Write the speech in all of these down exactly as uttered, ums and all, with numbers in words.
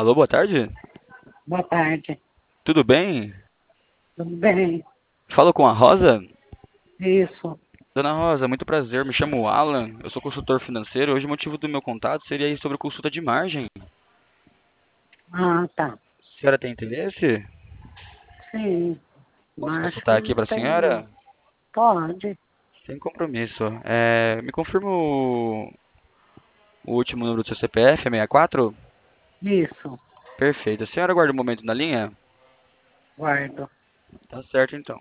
Alô, boa tarde. Boa tarde. Tudo bem? Tudo bem? Falo com a Rosa? Isso. Dona Rosa, muito prazer. Me chamo Alan. Eu sou consultor financeiro. Hoje o motivo do meu contato seria aí sobre consulta de margem. Ah, tá. A senhora tem interesse? Sim, Posso mas acho que consultar aqui não para a tem, não. senhora? Pode. Sem compromisso. É, me confirma o, o último número do seu C P F, é sessenta e quatro? Isso. Perfeito. A senhora aguarda um momento na linha? Guardo. Tá certo, então.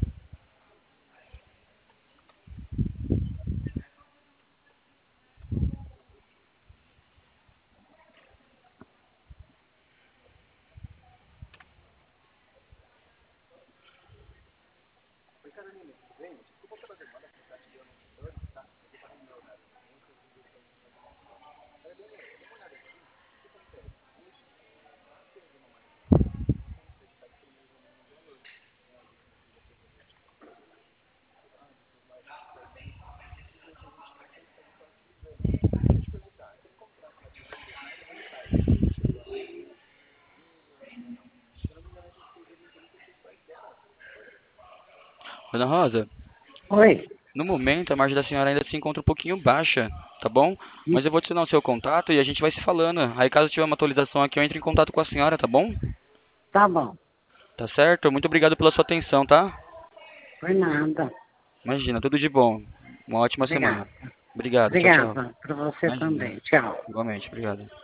Dona Rosa, Oi. no momento a margem da senhora ainda se encontra um pouquinho baixa, tá bom? Mas eu vou adicionar o seu contato e a gente vai se falando. Aí caso tiver uma atualização aqui, eu entro em contato com a senhora, tá bom? Tá bom. Tá certo? Muito obrigado pela sua atenção, tá? Por nada. Imagina, tudo de bom. Uma ótima semana. Obrigada. Obrigado, tchau, tchau. Obrigada. Para você Imagina. também. Tchau. Igualmente, obrigado.